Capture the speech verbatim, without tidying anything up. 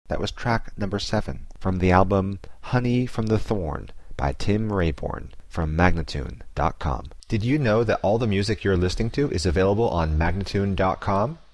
That was track number seven from the album Honey from the Thorn by Tim Rayborn from Magnatune dot com. Did you know that all the music you're listening to is available on Magnatune dot com?